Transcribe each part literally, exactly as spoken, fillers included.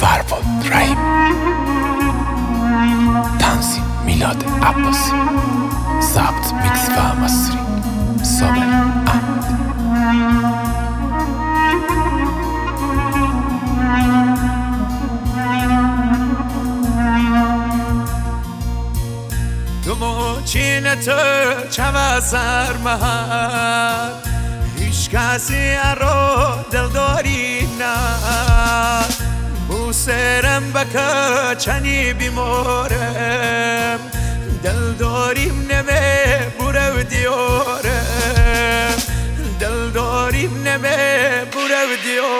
فرباد رحیم، تنظیم میلاد عباسی، ضبط میکس و مستری صابر احمد. تو موچین تو چما سرمهر، هیچ کسی رو دل داری نه. بو سرم بکه چنی بیمارم، دل داریم نمه برو دیارم، دل داریم نمه برو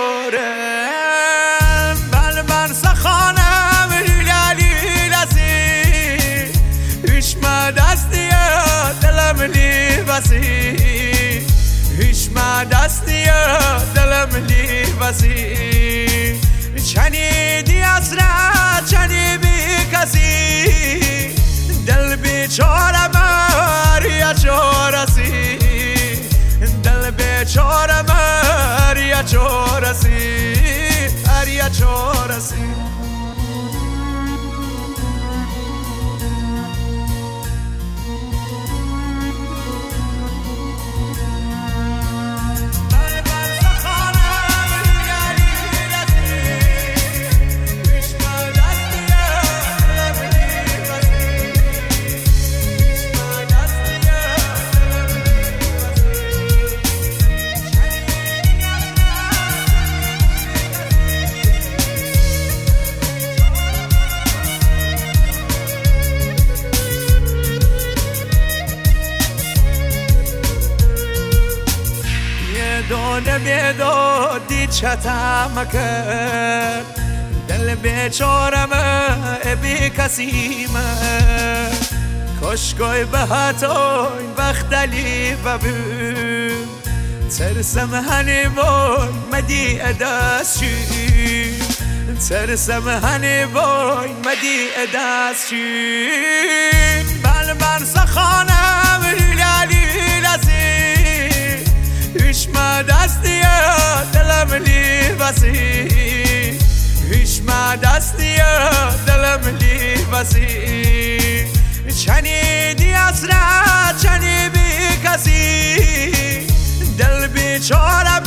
دیارم. بل من سخانم لیلی لسی، هیچ ما دستی دلم لی بسی، هیچ ما دستی دلم لی بسی. چنی دی اسرت چنی بی کسی، دل بیچاره مریا چارسی، دل بیچاره مریا چارسی، مریا چارسی. دونه بیدادی چتم کرد، دل بیچارم بی کسیمه. کشکای به حتای وقتلی ببین، ترسم هنی وای مدی ادسشی، ترسم هنی وای مدی ادسشی. بل من سخانم لیلی لسی، هیچ ما دستی دلم لی بسی، هیچ ما دستی دلم لی بسی. چنی دی اسرت چنی بی کسی، دل بیچاره